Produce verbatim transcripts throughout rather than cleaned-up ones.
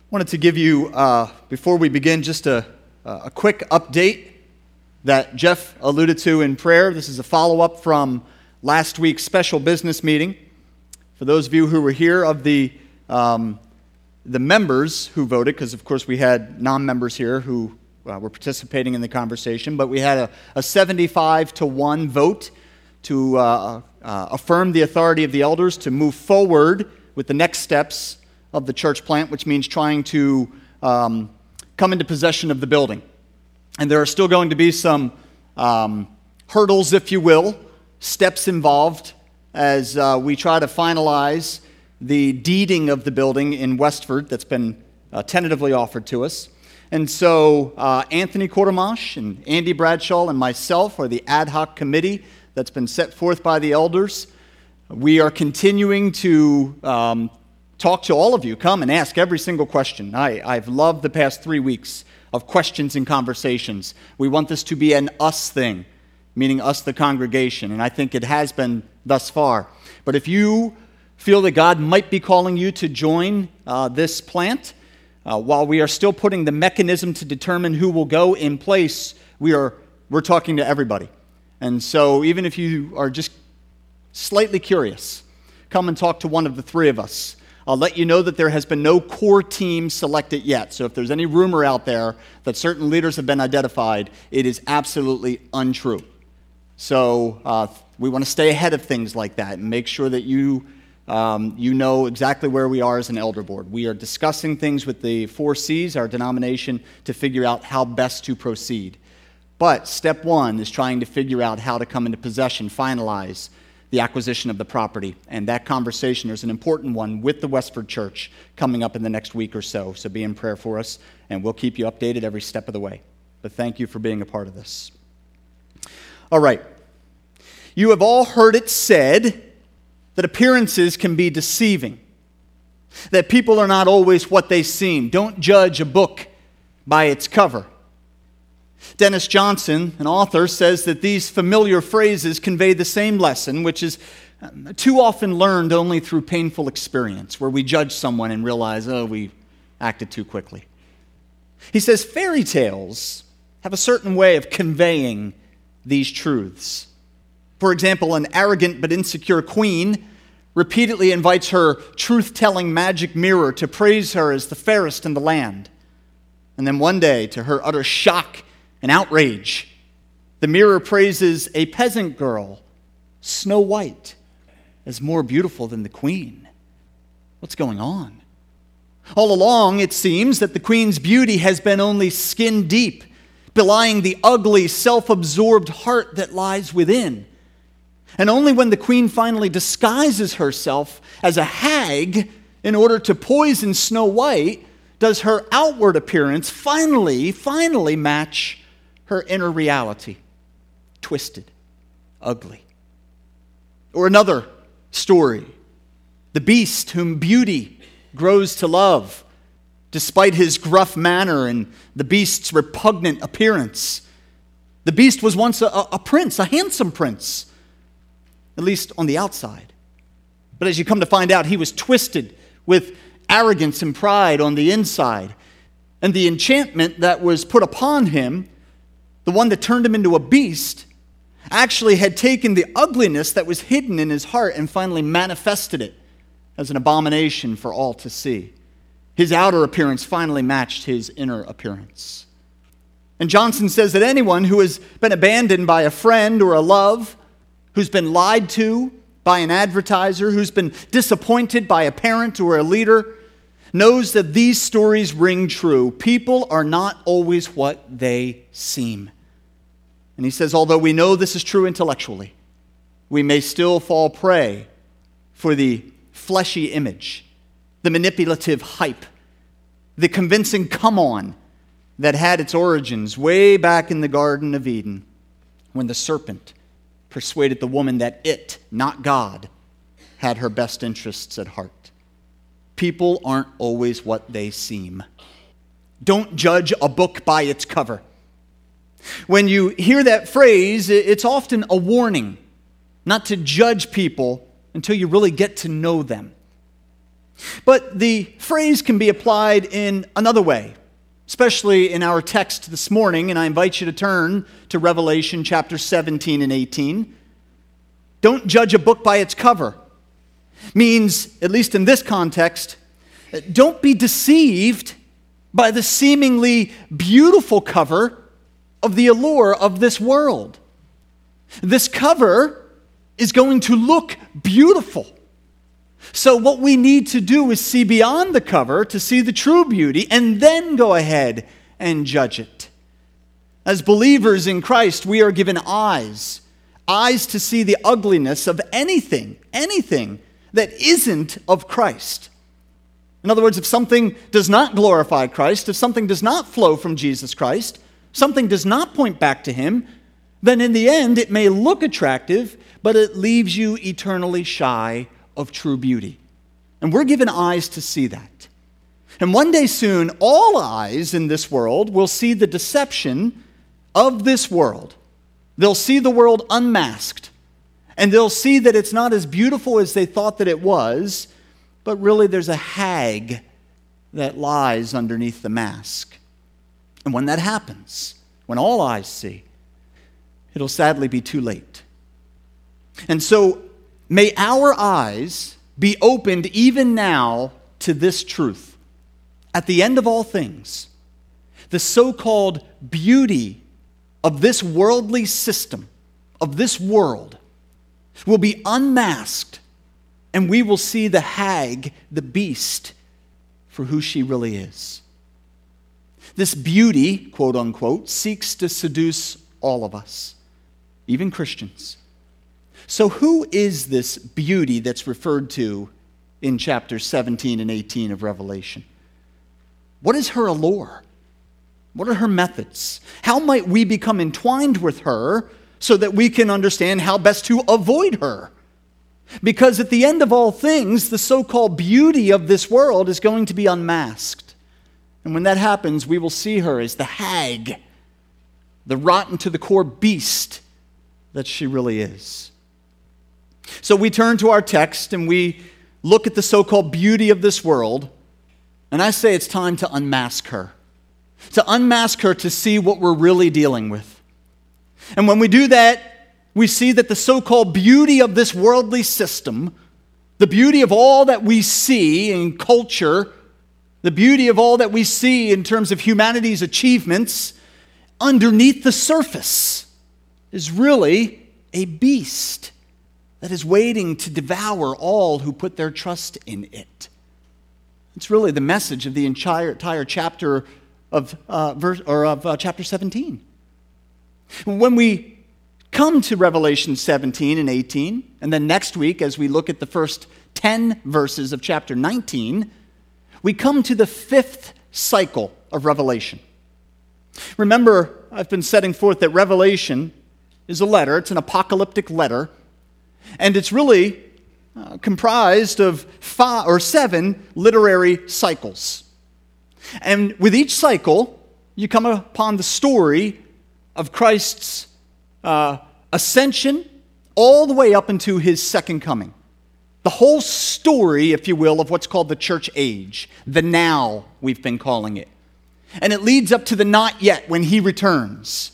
Wanted to give you, uh, before we begin, just a, a quick update that Jeff alluded to in prayer. This is a follow-up from last week's special business meeting. For those of you who were here, of the um, the members who voted, because of course we had non-members here who uh, were participating in the conversation, but we had a, a seventy-five to one vote to uh, uh, affirm the authority of the elders to move forward with the next steps of the church plant, which means trying to um, come into possession of the building. And there are still going to be some um, hurdles, if you will, steps involved as uh, we try to finalize the deeding of the building in Westford that's been uh, tentatively offered to us. And so uh, Anthony Quartermash and Andy Bradshaw and myself are the ad hoc committee that's been set forth by the elders. We are continuing to um, talk to all of you. Come and ask every single question. I, I've loved the past three weeks of questions and conversations. We want this to be an us thing, meaning us, the congregation, and I think it has been thus far. But if you feel that God might be calling you to join uh, this plant, uh, while we are still putting the mechanism to determine who will go in place, we are we're talking to everybody. And so even if you are just slightly curious, come and talk to one of the three of us. I'll let you know that there has been no core team selected yet. So if there's any rumor out there that certain leaders have been identified, it is absolutely untrue. So uh, we want to stay ahead of things like that and make sure that you um, you know exactly where we are as an elder board. We are discussing things with the four C's, our denomination, to figure out how best to proceed. But step one is trying to figure out how to come into possession, finalize the acquisition of the property. And that conversation is an important one with the Westford Church coming up in the next week or so. So be in prayer for us, and we'll keep you updated every step of the way. But thank you for being a part of this. All right. You have all heard it said that appearances can be deceiving, that people are not always what they seem. Don't judge a book by its cover. Dennis Johnson, an author, says that these familiar phrases convey the same lesson, which is too often learned only through painful experience, where we judge someone and realize, oh, we acted too quickly. He says fairy tales have a certain way of conveying these truths. For example, an arrogant but insecure queen repeatedly invites her truth-telling magic mirror to praise her as the fairest in the land. And then one day, to her utter shock and outrage, the mirror praises a peasant girl, Snow White, as more beautiful than the queen. What's going on? All along, it seems that the queen's beauty has been only skin deep, belying the ugly, self-absorbed heart that lies within. And only when the queen finally disguises herself as a hag in order to poison Snow White does her outward appearance finally, finally match her inner reality, twisted, ugly. Or another story, the beast whom beauty grows to love, despite his gruff manner and the beast's repugnant appearance. The beast was once a, a prince, a handsome prince, at least on the outside. But as you come to find out, he was twisted with arrogance and pride on the inside. And the enchantment that was put upon him, the one that turned him into a beast, actually had taken the ugliness that was hidden in his heart and finally manifested it as an abomination for all to see. His outer appearance finally matched his inner appearance. And Johnson says that anyone who has been abandoned by a friend or a love, who's been lied to by an advertiser, who's been disappointed by a parent or a leader, knows that these stories ring true. People are not always what they seem. And he says, although we know this is true intellectually, we may still fall prey for the fleshy image, the manipulative hype, the convincing come on that had its origins way back in the Garden of Eden when the serpent persuaded the woman that it, not God, had her best interests at heart. People aren't always what they seem. Don't judge a book by its cover. When you hear that phrase, it's often a warning not to judge people until you really get to know them. But the phrase can be applied in another way, especially in our text this morning, and I invite you to turn to Revelation chapter seventeen and eighteen. Don't judge a book by its cover. Means, at least in this context, don't be deceived by the seemingly beautiful cover of the allure of this world. This cover is going to look beautiful. So what we need to do is see beyond the cover to see the true beauty and then go ahead and judge it. As believers in Christ, we are given eyes, eyes to see the ugliness of anything, anything that isn't of Christ. In other words, if something does not glorify Christ, if something does not flow from Jesus Christ, something does not point back to Him, then in the end it may look attractive, but it leaves you eternally shy of true beauty. And we're given eyes to see that. And one day soon, all eyes in this world will see the deception of this world. They'll see the world unmasked. And they'll see that it's not as beautiful as they thought that it was, but really there's a hag that lies underneath the mask. And when that happens, when all eyes see, it'll sadly be too late. And so, may our eyes be opened even now to this truth. At the end of all things, the so-called beauty of this worldly system, of this world, will be unmasked, and we will see the hag, the beast, for who she really is. This beauty, quote unquote, seeks to seduce all of us, even Christians. So who is this beauty that's referred to in chapters seventeen and eighteen of Revelation? What is her allure? What are her methods? How might we become entwined with her so that we can understand how best to avoid her? Because at the end of all things, the so-called beauty of this world is going to be unmasked. And when that happens, we will see her as the hag, the rotten to the core beast that she really is. So we turn to our text and we look at the so-called beauty of this world, and I say it's time to unmask her. To unmask her to see what we're really dealing with. And when we do that, we see that the so-called beauty of this worldly system, the beauty of all that we see in culture, the beauty of all that we see in terms of humanity's achievements, underneath the surface is really a beast that is waiting to devour all who put their trust in it. It's really the message of the entire, entire chapter of uh, verse or of uh, chapter seventeen. When we come to Revelation seventeen and eighteen, and then next week as we look at the first ten verses of chapter nineteen, we come to the fifth cycle of Revelation. Remember, I've been setting forth that Revelation is a letter. It's an apocalyptic letter. And it's really uh, comprised of five or seven literary cycles. And with each cycle, you come upon the story of Christ's uh, ascension all the way up into his second coming. The whole story, if you will, of what's called the church age. The now, we've been calling it. And it leads up to the not yet, when he returns.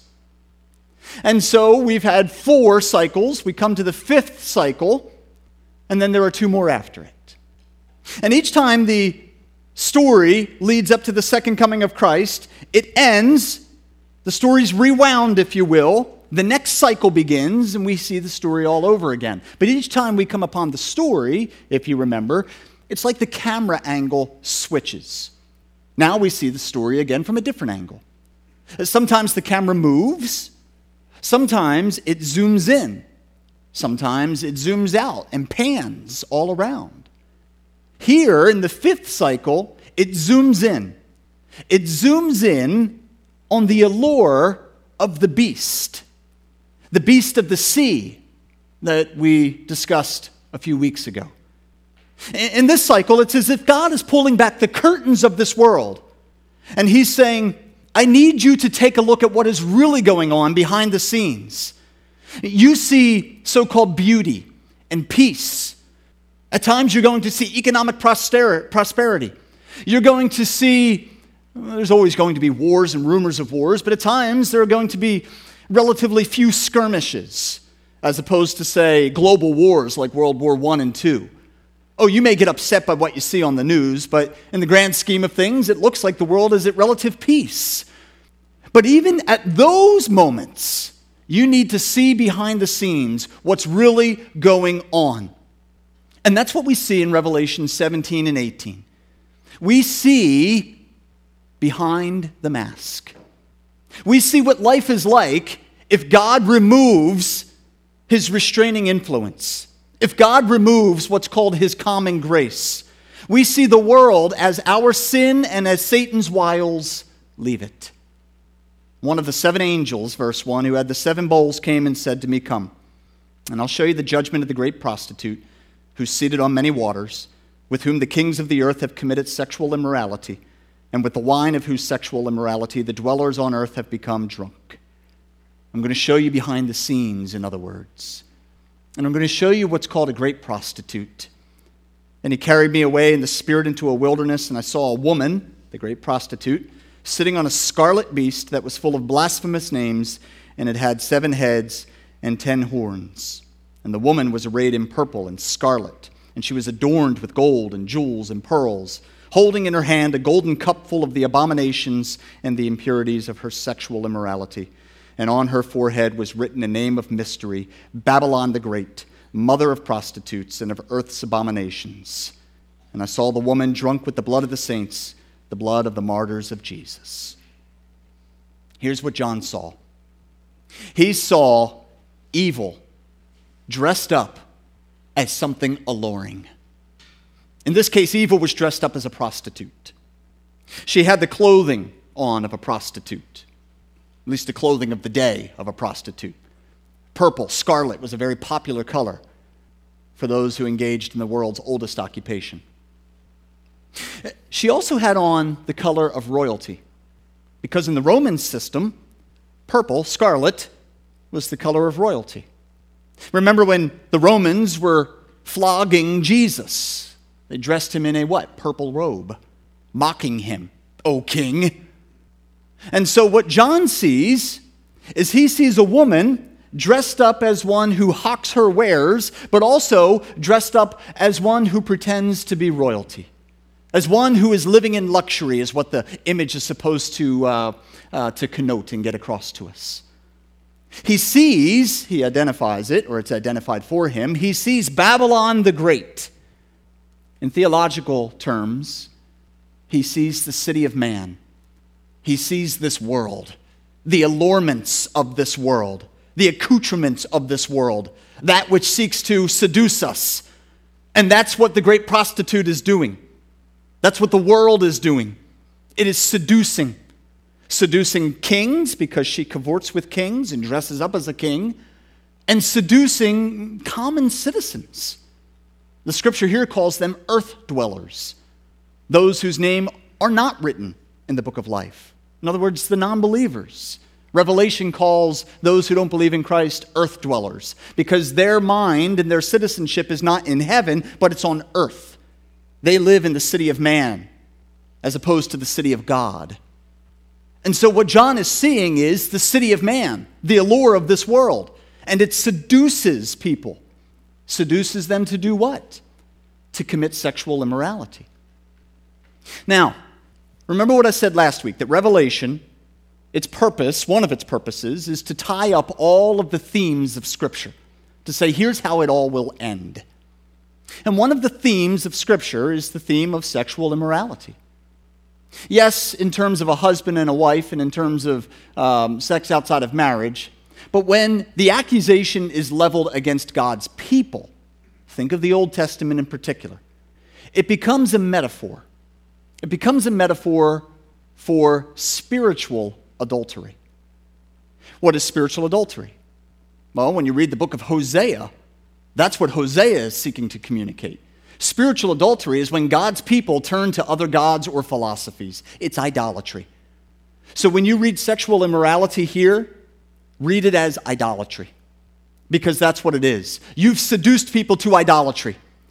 And so we've had four cycles. We come to the fifth cycle, and then there are two more after it. And each time the story leads up to the second coming of Christ, it ends, the story's rewound, if you will, the next cycle begins, and we see the story all over again. But each time we come upon the story, if you remember, it's like the camera angle switches. Now we see the story again from a different angle. Sometimes the camera moves. Sometimes it zooms in. Sometimes it zooms out and pans all around. Here in the fifth cycle, it zooms in. It zooms in on the allure of the beast. The beast of the sea that we discussed a few weeks ago. In this cycle, it's as if God is pulling back the curtains of this world. And he's saying, I need you to take a look at what is really going on behind the scenes. You see so-called beauty and peace At times you're going to see economic proster- prosperity. You're going to see, well, there's always going to be wars and rumors of wars, but at times there are going to be relatively few skirmishes, as opposed to, say, global wars like World War One and Two. Oh, you may get upset by what you see on the news, but in the grand scheme of things, it looks like the world is at relative peace. But even at those moments, you need to see behind the scenes what's really going on. And that's what we see in Revelation seventeen and eighteen. We see behind the mask. We see what life is like if God removes his restraining influence, if God removes what's called his calming grace. We see the world as our sin and as Satan's wiles leave it. One of the seven angels, verse one, who had the seven bowls came and said to me, "Come, and I'll show you the judgment of the great prostitute, who's seated on many waters, with whom the kings of the earth have committed sexual immorality, and with the wine of whose sexual immorality the dwellers on earth have become drunk." I'm going to show you behind the scenes, in other words. And I'm going to show you what's called a great prostitute. And he carried me away in the spirit into a wilderness, and I saw a woman, the great prostitute, sitting on a scarlet beast that was full of blasphemous names, and it had seven heads and ten horns. And the woman was arrayed in purple and scarlet, and she was adorned with gold and jewels and pearls, holding in her hand a golden cup full of the abominations and the impurities of her sexual immorality. And on her forehead was written a name of mystery, Babylon the Great, mother of prostitutes and of earth's abominations. And I saw the woman drunk with the blood of the saints, the blood of the martyrs of Jesus. Here's what John saw. He saw evil dressed up as something alluring. In this case, evil was dressed up as a prostitute. She had the clothing on of a prostitute, at least the clothing of the day of a prostitute. Purple, scarlet was a very popular color for those who engaged in the world's oldest occupation. She also had on the color of royalty, because in the Roman system, purple, scarlet, was the color of royalty. Remember when the Romans were flogging Jesus? They dressed him in a what? Purple robe, mocking him, "O king." And so what John sees is he sees a woman dressed up as one who hawks her wares, but also dressed up as one who pretends to be royalty, as one who is living in luxury, is what the image is supposed to, uh, uh, to connote and get across to us. He sees, he identifies it, or it's identified for him, he sees Babylon the Great. In theological terms, he sees the city of man. He sees this world, the allurements of this world, the accoutrements of this world, that which seeks to seduce us. And that's what the great prostitute is doing. That's what the world is doing. It is seducing. Seducing kings because she cavorts with kings and dresses up as a king, and seducing common citizens. The scripture here calls them earth dwellers, those whose name are not written in the book of life. In other words, the non-believers. Revelation calls those who don't believe in Christ earth dwellers, because their mind and their citizenship is not in heaven, but it's on earth. They live in the city of man as opposed to the city of God. And so what John is seeing is the city of man, the allure of this world. And it seduces people. Seduces them to do what? To commit sexual immorality. Now, remember what I said last week, that Revelation, its purpose, one of its purposes, is to tie up all of the themes of Scripture, to say, here's how it all will end. And one of the themes of Scripture is the theme of sexual immorality. Yes, in terms of a husband and a wife, and in terms of um, sex outside of marriage, but when the accusation is leveled against God's people, think of the Old Testament in particular, it becomes a metaphor. It becomes a metaphor for spiritual adultery. What is spiritual adultery? Well, when you read the book of Hosea, that's what Hosea is seeking to communicate. Spiritual adultery is when God's people turn to other gods or philosophies. It's idolatry. So when you read sexual immorality here, read it as idolatry, because that's what it is. You've seduced people to idolatry.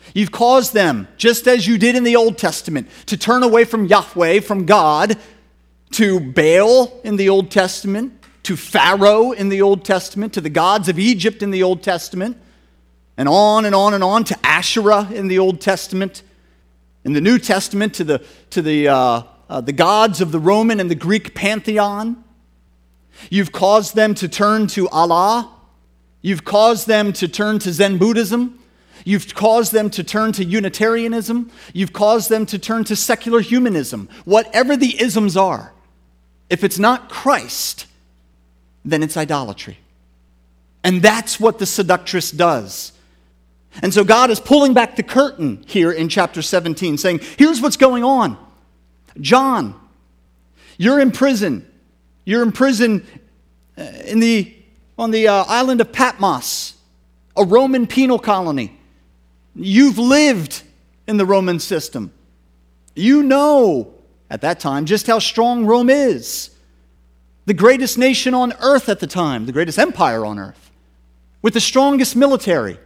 You've caused them, just as you did in the Old Testament, to turn away from Yahweh, from God, to Baal in the Old Testament, to Pharaoh in the Old Testament, to the gods of Egypt in the Old Testament, and on and on and on, to Asherah in the Old Testament. In the New Testament, to the, to the, uh, uh, the gods of the Roman and the Greek pantheon. You've caused them to turn to Allah. You've caused them to turn to Zen Buddhism. You've caused them to turn to Unitarianism. You've caused them to turn to secular humanism. Whatever the isms are, if it's not Christ, then it's idolatry. And that's what the seductress does. And so God is pulling back the curtain here in chapter seventeen, saying, here's what's going on. John, you're in prison. You're in prison in the, on the uh, island of Patmos, a Roman penal colony. You've lived in the Roman system. You know, at that time, just how strong Rome is. The greatest nation on earth at the time, the greatest empire on earth, with the strongest military,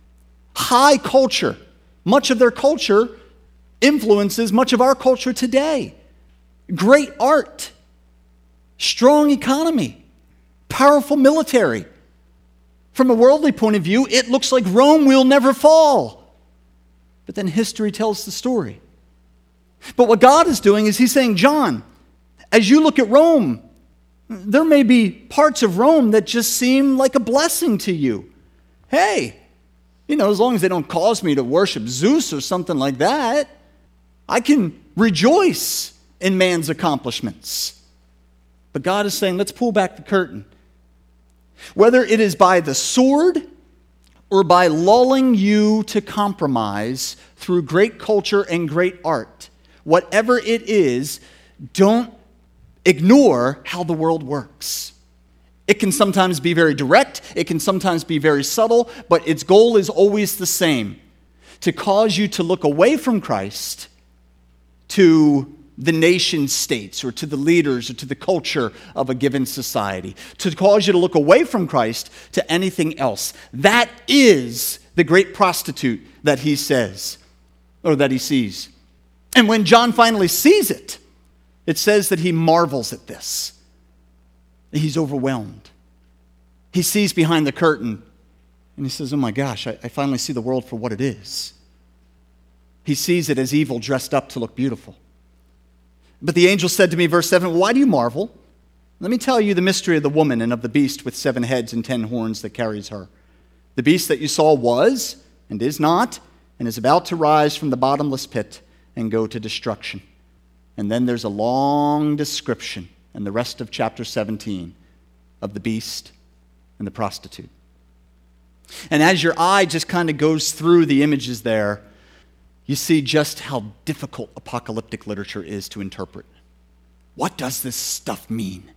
high culture. Much of their culture influences much of our culture today. Great art, strong economy, powerful military. From a worldly point of view, it looks like Rome will never fall. But then history tells the story. But what God is doing is he's saying, John, as you look at Rome, there may be parts of Rome that just seem like a blessing to you. Hey, you know, as long as they don't cause me to worship Zeus or something like that, I can rejoice in man's accomplishments. But God is saying, let's pull back the curtain. Whether it is by the sword or by lulling you to compromise through great culture and great art, whatever it is, don't ignore how the world works. It can sometimes be very direct, it can sometimes be very subtle, but its goal is always the same: to cause you to look away from Christ to the nation states or to the leaders or to the culture of a given society, to cause you to look away from Christ to anything else. That is the great prostitute that he says, or that he sees. And when John finally sees it, it says that he marvels at this. He's overwhelmed. He sees behind the curtain and he says, oh my gosh, I, I finally see the world for what it is. He sees it as evil dressed up to look beautiful. But the angel said to me, verse seven, why do you marvel? Let me tell you the mystery of the woman and of the beast with seven heads and ten horns that carries her. The beast that you saw was and is not and is about to rise from the bottomless pit and go to destruction. And then there's a long description in the rest of chapter seventeen of the beast and the prostitute. And as your eye just kind of goes through the images there, you see just how difficult apocalyptic literature is to interpret. What does this stuff mean?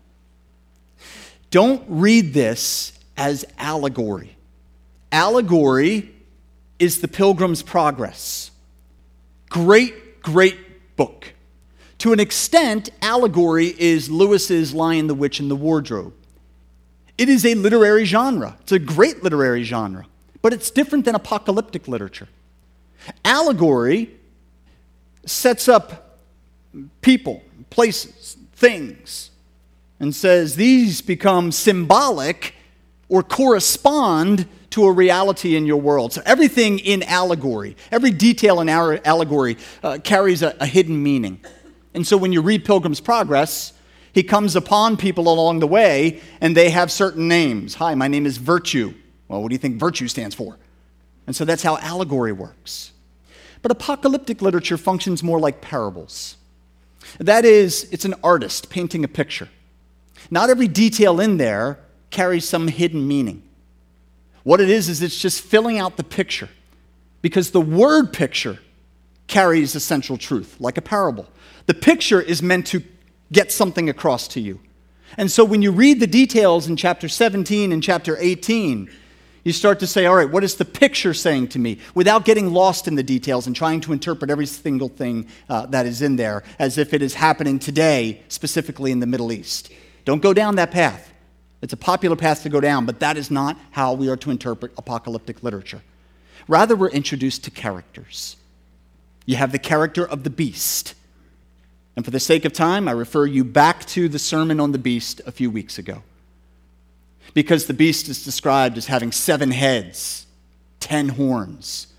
Don't read this as allegory. Allegory is the Pilgrim's Progress. Great, great book. To an extent, allegory is Lewis's Lion, the Witch, and the Wardrobe. It is a literary genre. It's a great literary genre, but it's different than apocalyptic literature. Allegory sets up people, places, things, and says these become symbolic or correspond to a reality in your world. So everything in allegory, every detail in our allegory uh, carries a, a hidden meaning. And so when you read Pilgrim's Progress, he comes upon people along the way, and they have certain names. Hi, my name is Virtue. Well, what do you think virtue stands for? And so that's how allegory works. But apocalyptic literature functions more like parables. That is, it's an artist painting a picture. Not every detail in there carries some hidden meaning. What it is, is it's just filling out the picture, because the word picture carries essential truth, like a parable. The picture is meant to get something across to you. And so when you read the details in chapter seventeen and chapter eighteen, you start to say, all right, what is the picture saying to me? Without getting lost in the details and trying to interpret every single thing uh, that is in there as if it is happening today, specifically in the Middle East. Don't go down that path. It's a popular path to go down, but that is not how we are to interpret apocalyptic literature. Rather, we're introduced to characters. You have the character of the beast. And for the sake of time, I refer you back to the Sermon on the Beast a few weeks ago. Because the beast is described as having seven heads, ten horns.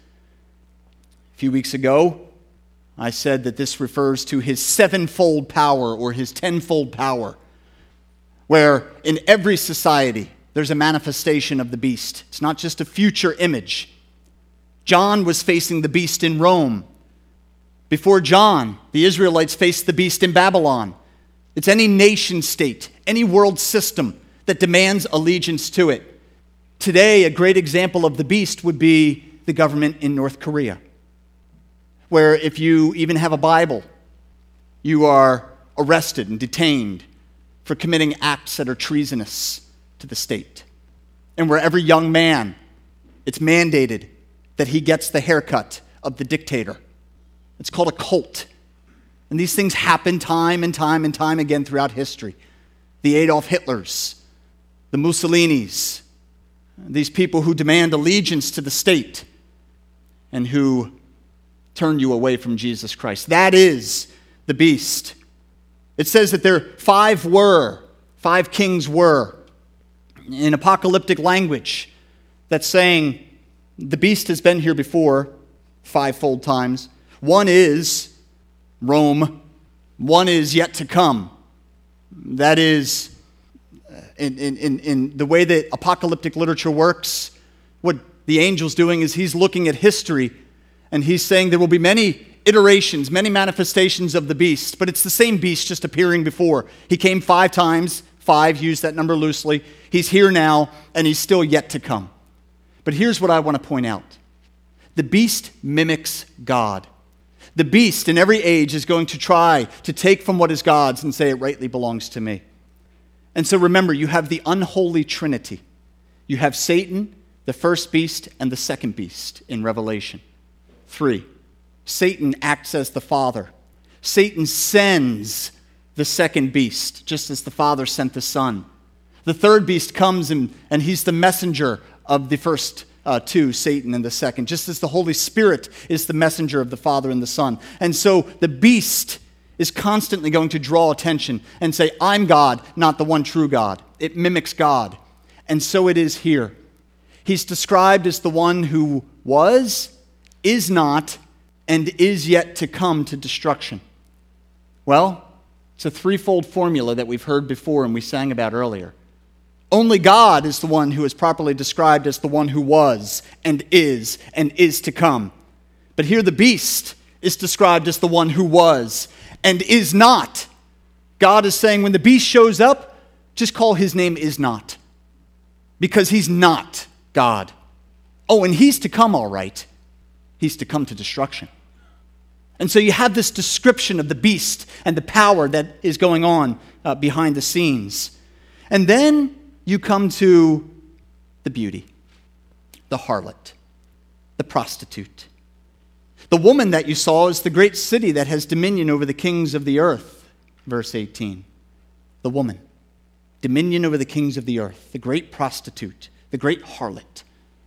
A few weeks ago, I said that this refers to his sevenfold power or his tenfold power, where in every society there's a manifestation of the beast. It's not just a future image. John was facing the beast in Rome. Before John, the Israelites faced the beast in Babylon. It's any nation state, any world system that demands allegiance to it. Today, a great example of the beast would be the government in North Korea, where if you even have a Bible, you are arrested and detained for committing acts that are treasonous to the state. And where every young man, it's mandated that he gets the haircut of the dictator. It's called a cult. And these things happen time and time and time again throughout history. The Adolf Hitlers, the Mussolinis, these people who demand allegiance to the state and who turn you away from Jesus Christ. That is the beast. It says that there five were, five kings were. In apocalyptic language, that's saying the beast has been here before fivefold times. One is Rome. One is yet to come. That is, in, in, in the way that apocalyptic literature works, what the angel's doing is he's looking at history and he's saying there will be many iterations, many manifestations of the beast, but it's the same beast just appearing before. He came five times, five, use that number loosely. He's here now, and he's still yet to come. But here's what I want to point out. The beast mimics God. The beast in every age is going to try to take from what is God's and say it rightly belongs to me. And so remember, you have the unholy trinity. You have Satan, the first beast, and the second beast in Revelation. Three, Satan acts as the father. Satan sends the second beast, just as the Father sent the Son. The third beast comes and, and he's the messenger of the first uh, two, Satan and the second, just as the Holy Spirit is the messenger of the Father and the Son. And so the beast is constantly going to draw attention and say, I'm God, not the one true God. It mimics God. And so it is here. He's described as the one who was, is not, and is yet to come to destruction. Well, it's a threefold formula that we've heard before and we sang about earlier. Only God is the one who is properly described as the one who was and is and is to come. But here the beast is described as the one who was and is not. God is saying when the beast shows up, just call his name is not. Because he's not God. Oh, and he's to come all right. He's to come to destruction. And so you have this description of the beast and the power that is going on uh, behind the scenes. And then you come to the beauty, the harlot, the prostitute. The woman that you saw is the great city that has dominion over the kings of the earth, verse eighteen. The woman, dominion over the kings of the earth, the great prostitute, the great harlot.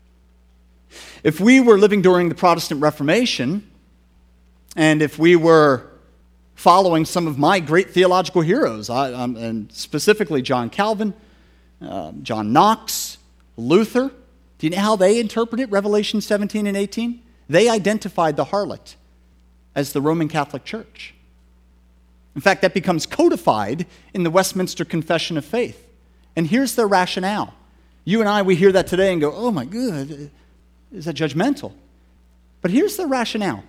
If we were living during the Protestant Reformation, and if we were following some of my great theological heroes, I, um, and specifically John Calvin, uh, John Knox, Luther, do you know how they interpreted Revelation seventeen and eighteen? They identified the harlot as the Roman Catholic Church. In fact, that becomes codified in the Westminster Confession of Faith. And here's their rationale. You and I, we hear that today and go, oh my God, is that judgmental? But here's their rationale.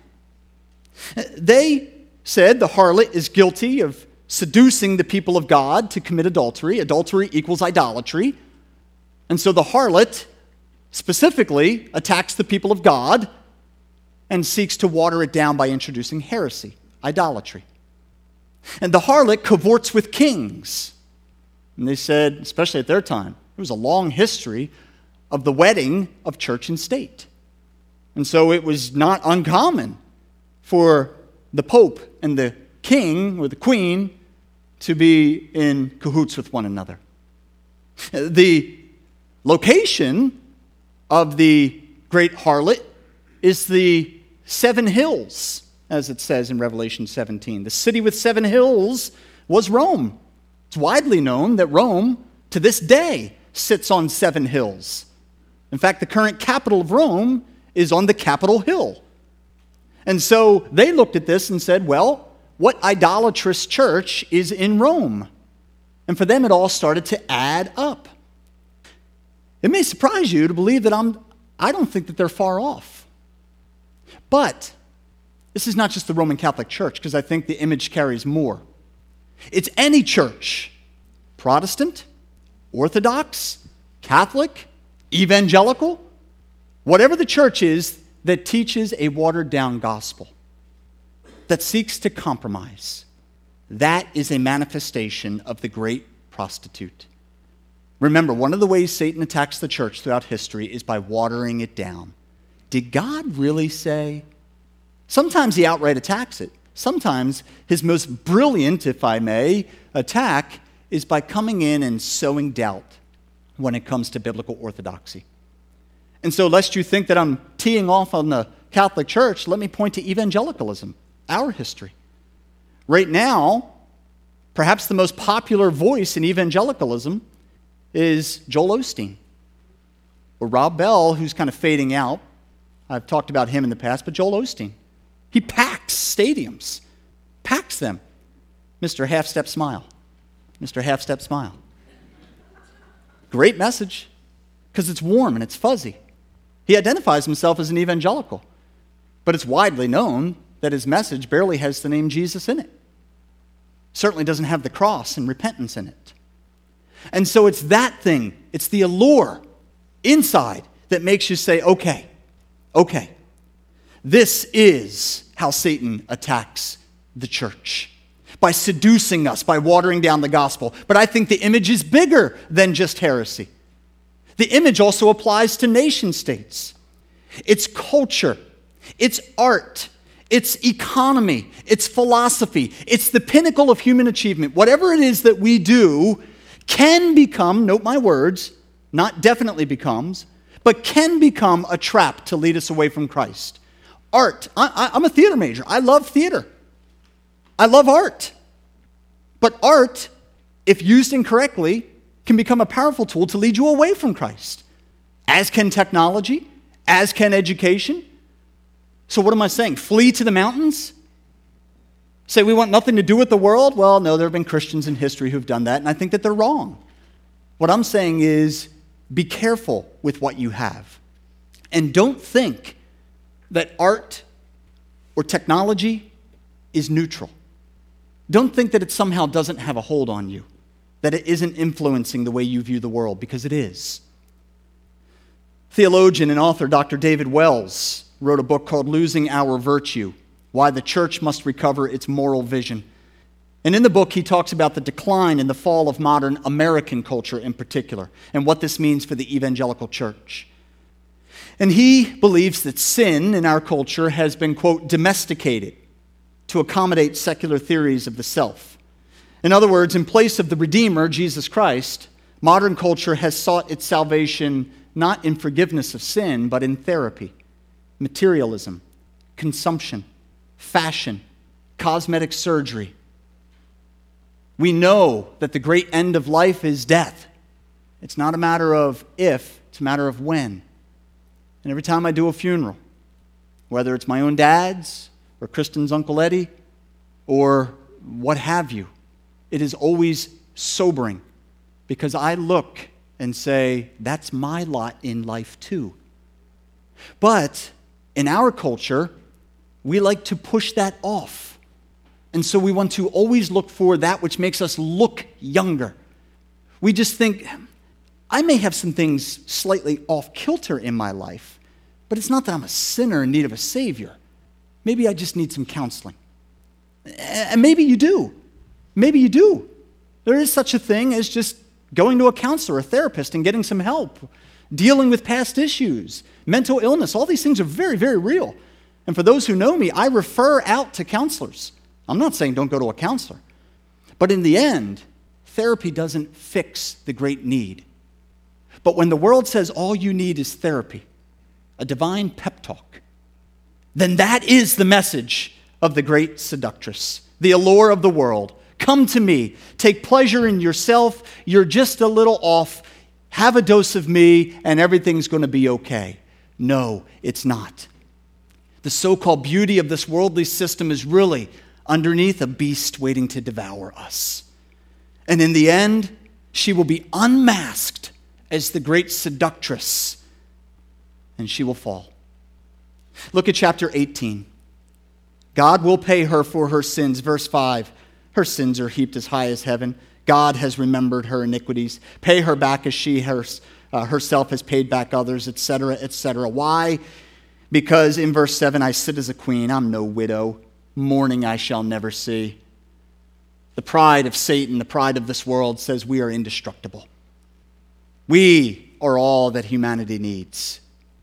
They said the harlot is guilty of seducing the people of God to commit adultery. Adultery equals idolatry. And so the harlot specifically attacks the people of God and seeks to water it down by introducing heresy, idolatry. And the harlot cavorts with kings. And they said, especially at their time, there was a long history of the wedding of church and state. And so it was not uncommon for the Pope and the king or the queen to be in cahoots with one another. The location of the great harlot is the seven hills, as it says in Revelation seventeen. The city with seven hills was Rome. It's widely known that Rome, to this day, sits on seven hills. In fact, the current capital of Rome is on the Capitol Hill. And so they looked at this and said, well, what idolatrous church is in Rome? And for them, it all started to add up. It may surprise you to believe that I'm, I don't think that they're far off. But this is not just the Roman Catholic Church, because I think the image carries more. It's any church, Protestant, Orthodox, Catholic, evangelical, whatever the church is that teaches a watered-down gospel, that seeks to compromise. That is a manifestation of the great prostitute. Remember, one of the ways Satan attacks the church throughout history is by watering it down. Did God really say? Sometimes he outright attacks it. Sometimes his most brilliant, if I may, attack is by coming in and sowing doubt when it comes to biblical orthodoxy. And so, lest you think that I'm teeing off on the Catholic Church, let me point to evangelicalism, our history. Right now, perhaps the most popular voice in evangelicalism is Joel Osteen, or Rob Bell, who's kind of fading out. I've talked about him in the past, but Joel Osteen. He packs stadiums, packs them. Mister Half-Step Smile. Mister Half-Step Smile. Great message, because it's warm and it's fuzzy. He identifies himself as an evangelical, but it's widely known that his message barely has the name Jesus in it. Certainly doesn't have the cross and repentance in it. And so it's that thing, it's the allure inside that makes you say, okay, okay, this is how Satan attacks the church, by seducing us, by watering down the gospel. But I think the image is bigger than just heresy. The image also applies to nation states. It's culture, it's art, it's economy, it's philosophy, it's the pinnacle of human achievement. Whatever it is that we do can become, note my words, not definitely becomes, but can become a trap to lead us away from Christ. Art. I, I, I'm a theater major. I love theater. I love art. But art, if used incorrectly, can become a powerful tool to lead you away from Christ, as can technology, as can education. So what am I saying? Flee to the mountains? Say we want nothing to do with the world? Well, no, there have been Christians in history who've done that, and I think that they're wrong. What I'm saying is, be careful with what you have. And don't think that art or technology is neutral. Don't think that it somehow doesn't have a hold on you, that it isn't influencing the way you view the world, because it is. Theologian and author Doctor David Wells wrote a book called Losing Our Virtue, Why the Church Must Recover Its Moral Vision. And in the book, he talks about the decline and the fall of modern American culture in particular, and what this means for the evangelical church. And he believes that sin in our culture has been, quote, domesticated to accommodate secular theories of the self. In other words, in place of the Redeemer, Jesus Christ, modern culture has sought its salvation not in forgiveness of sin, but in therapy, materialism, consumption, fashion, cosmetic surgery. We know that the great end of life is death. It's not a matter of if, it's a matter of when. And every time I do a funeral, whether it's my own dad's or Kristen's Uncle Eddie or what have you, it is always sobering, because I look and say, that's my lot in life too. But in our culture, we like to push that off. And so we want to always look for that which makes us look younger. We just think, I may have some things slightly off kilter in my life, but it's not that I'm a sinner in need of a Savior. Maybe I just need some counseling. And maybe you do. Maybe you do. There is such a thing as just going to a counselor, a therapist, and getting some help, dealing with past issues, mental illness. All these things are very, very real. And for those who know me, I refer out to counselors. I'm not saying don't go to a counselor. But in the end, therapy doesn't fix the great need. But when the world says all you need is therapy, a divine pep talk, then that is the message of the great seductress, the allure of the world. Come to me, take pleasure in yourself, you're just a little off, have a dose of me, and everything's going to be okay. No, it's not. The so-called beauty of this worldly system is really underneath a beast waiting to devour us. And in the end, she will be unmasked as the great seductress, and she will fall. Look at chapter eighteen. God will pay her for her sins. Verse five, her sins are heaped as high as heaven. God has remembered her iniquities. Pay her back as she her, uh, herself has paid back others, et cetera, et cetera. Why? Because in verse seven, I sit as a queen. I'm no widow. Mourning I shall never see. The pride of Satan, the pride of this world, says we are indestructible. We are all that humanity needs.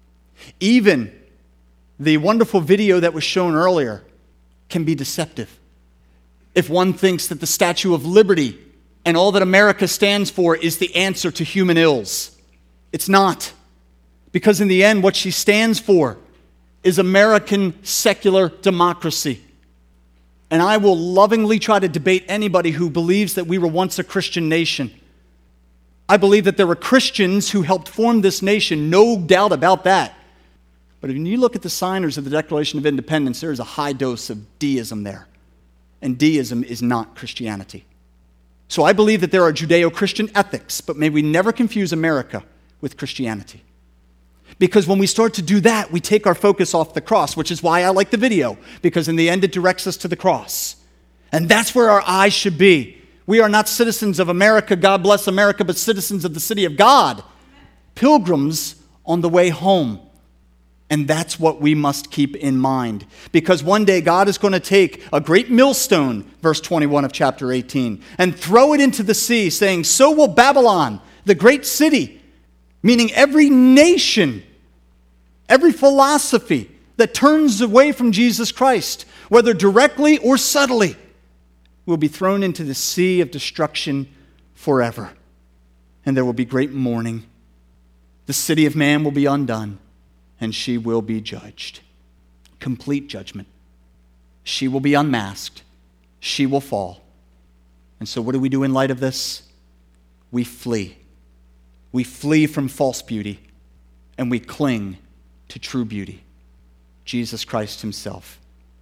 Even the wonderful video that was shown earlier can be deceptive. If one thinks that the Statue of Liberty and all that America stands for is the answer to human ills, it's not. Because in the end, what she stands for is American secular democracy. And I will lovingly try to debate anybody who believes that we were once a Christian nation. I believe that there were Christians who helped form this nation, no doubt about that. But when you look at the signers of the Declaration of Independence, there is a high dose of deism there. And deism is not Christianity. So I believe that there are Judeo-Christian ethics, but may we never confuse America with Christianity. Because when we start to do that, we take our focus off the cross, which is why I like the video, because in the end it directs us to the cross. And that's where our eyes should be. We are not citizens of America, God bless America, but citizens of the city of God. Pilgrims on the way home. And that's what we must keep in mind. Because one day God is going to take a great millstone, verse twenty-one of chapter eighteen, and throw it into the sea, saying, so will Babylon, the great city, meaning every nation, every philosophy that turns away from Jesus Christ, whether directly or subtly, will be thrown into the sea of destruction forever. And there will be great mourning. The city of man will be undone, and she will be judged. Complete judgment. She will be unmasked. She will fall. And so what do we do in light of this? We flee. We flee from false beauty, and we cling to true beauty, Jesus Christ himself.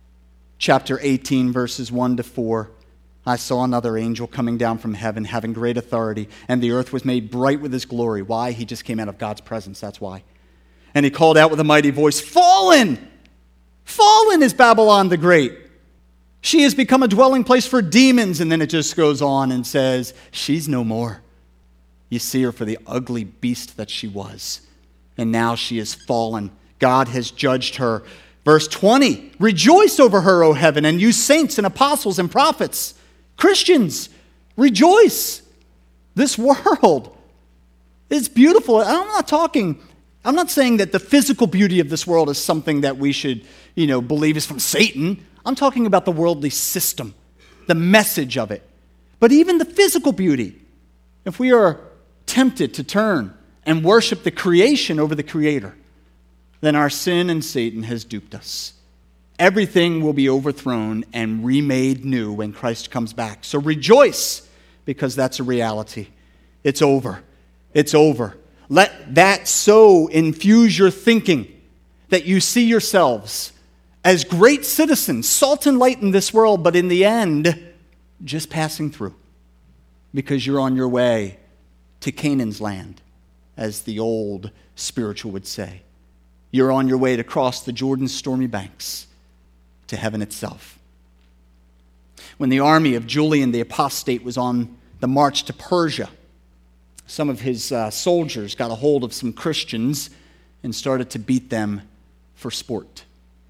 Chapter eighteen, verses one to four. I saw another angel coming down from heaven, having great authority, and the earth was made bright with his glory. Why? He just came out of God's presence, that's why. And he called out with a mighty voice, fallen! Fallen is Babylon the Great. She has become a dwelling place for demons. And then it just goes on and says, she's no more. You see her for the ugly beast that she was. And now she is fallen. God has judged her. Verse twenty, rejoice over her, O heaven, and you saints and apostles and prophets. Christians, rejoice. This world is beautiful. I'm not talking, I'm not saying that the physical beauty of this world is something that we should, you know, believe is from Satan. I'm talking about the worldly system, the message of it. But even the physical beauty, if we are tempted to turn and worship the creation over the Creator, then our sin and Satan has duped us. Everything will be overthrown and remade new when Christ comes back. So rejoice, because that's a reality. It's over. It's over. Let that so infuse your thinking that you see yourselves as great citizens, salt and light in this world, but in the end, just passing through, because you're on your way to Canaan's land, as the old spiritual would say. You're on your way to cross the Jordan's stormy banks to heaven itself. When the army of Julian the Apostate was on the march to Persia, some of his uh, soldiers got a hold of some Christians and started to beat them for sport.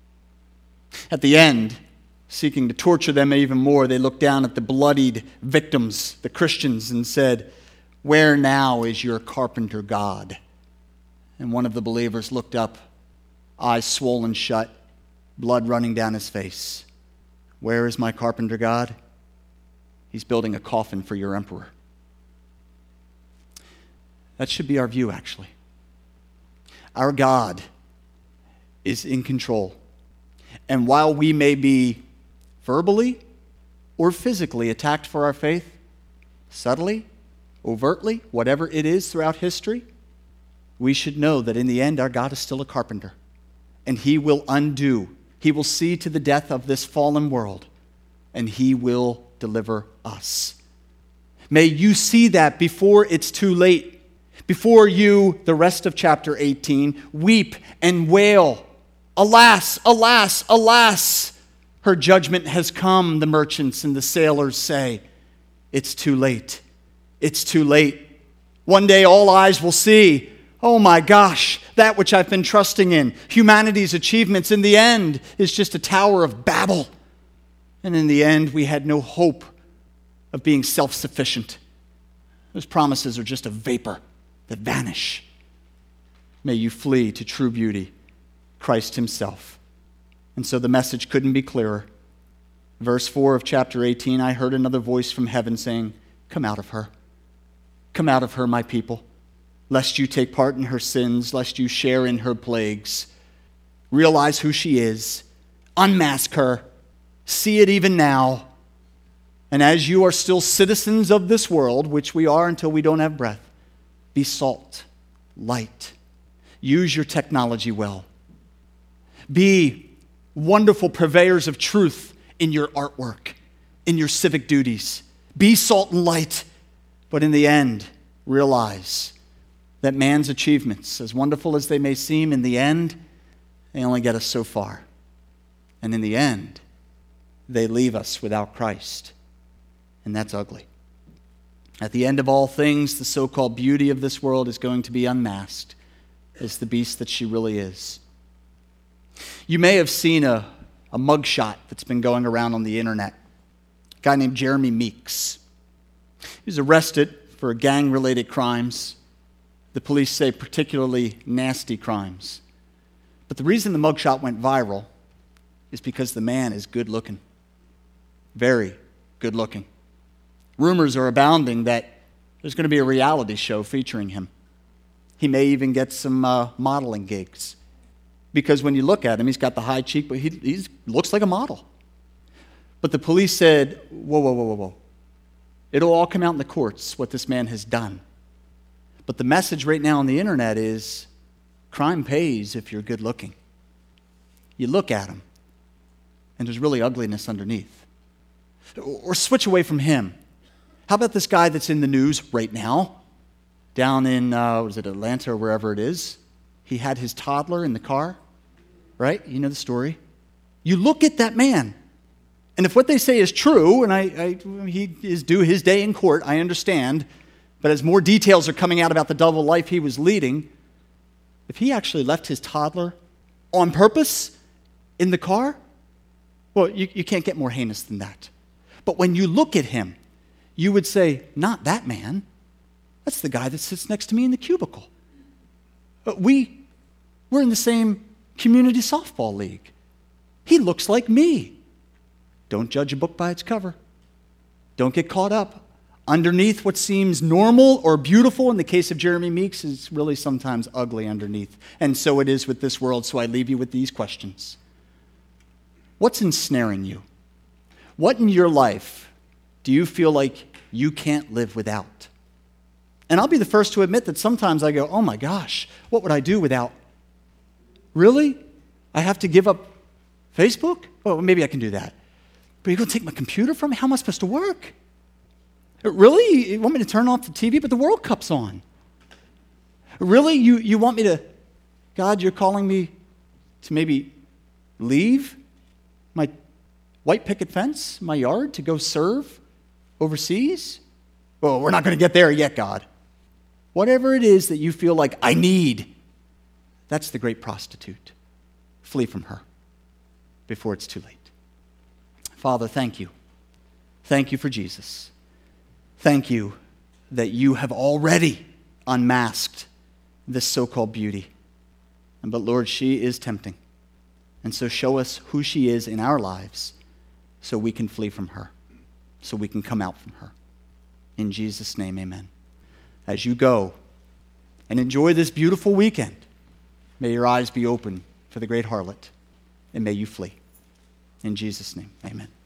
At the end, seeking to torture them even more, they looked down at the bloodied victims, the Christians, and said, where now is your carpenter God? And one of the believers looked up, eyes swollen shut, blood running down his face. Where is my carpenter God? He's building a coffin for your emperor. That should be our view, actually. Our God is in control. And while we may be verbally or physically attacked for our faith, subtly, overtly, whatever it is throughout history, we should know that in the end our God is still a carpenter, and he will undo, he will see to the death of this fallen world, and he will deliver us. May you see that before it's too late, before you, the rest of chapter eighteen, weep and wail. Alas, alas, alas, her judgment has come, the merchants and the sailors say. It's too late. It's too late. One day all eyes will see, oh my gosh, that which I've been trusting in, humanity's achievements, in the end is just a Tower of Babel. And in the end, we had no hope of being self-sufficient. Those promises are just a vapor that vanish. May you flee to true beauty, Christ himself. And so the message couldn't be clearer. Verse four of chapter eighteen, I heard another voice from heaven saying, come out of her. Come out of her, my people, lest you take part in her sins, lest you share in her plagues. Realize who she is. Unmask her. See it even now. And as you are still citizens of this world, which we are until we don't have breath, be salt, light. Use your technology well. Be wonderful purveyors of truth in your artwork, in your civic duties. Be salt and light. But in the end, realize that man's achievements, as wonderful as they may seem, in the end, they only get us so far. And in the end, they leave us without Christ. And that's ugly. At the end of all things, the so-called beauty of this world is going to be unmasked as the beast that she really is. You may have seen a, a mugshot that's been going around on the internet. A guy named Jeremy Meeks. He was arrested for gang-related crimes. The police say particularly nasty crimes. But the reason the mugshot went viral is because the man is good-looking. Very good-looking. Rumors are abounding that there's going to be a reality show featuring him. He may even get some uh, modeling gigs. Because when you look at him, he's got the high cheek, but he he's, looks like a model. But the police said, whoa, whoa, whoa, whoa, whoa. It'll all come out in the courts, what this man has done. But the message right now on the internet is, crime pays if you're good looking. You look at him, and there's really ugliness underneath. Or switch away from him. How about this guy that's in the news right now, down in, uh, was it Atlanta or wherever it is? He had his toddler in the car, right? You know the story. You look at that man, and if what they say is true, and I, I, he is due his day in court, I understand, but as more details are coming out about the double life he was leading, if he actually left his toddler on purpose in the car, well, you, you can't get more heinous than that. But when you look at him, you would say, not that man. That's the guy that sits next to me in the cubicle. But we, we're in the same community softball league. He looks like me. Don't judge a book by its cover. Don't get caught up. Underneath what seems normal or beautiful, in the case of Jeremy Meeks, is really sometimes ugly underneath. And so it is with this world, so I leave you with these questions. What's ensnaring you? What in your life do you feel like you can't live without? And I'll be the first to admit that sometimes I go, oh my gosh, what would I do without? Really? I have to give up Facebook? Oh, maybe I can do that. But you're going to take my computer from me? How am I supposed to work? Really? You want me to turn off the T V? But the World Cup's on. Really? You, you want me to, God, you're calling me to maybe leave my white picket fence, my yard, to go serve overseas? Well, we're not going to get there yet, God. Whatever it is that you feel like I need, that's the great prostitute. Flee from her before it's too late. Father, thank you. Thank you for Jesus. Thank you that you have already unmasked this so-called beauty. But Lord, she is tempting. And so show us who she is in our lives so we can flee from her, so we can come out from her. In Jesus' name, amen. As you go and enjoy this beautiful weekend, may your eyes be open for the great harlot, and may you flee. In Jesus' name, amen.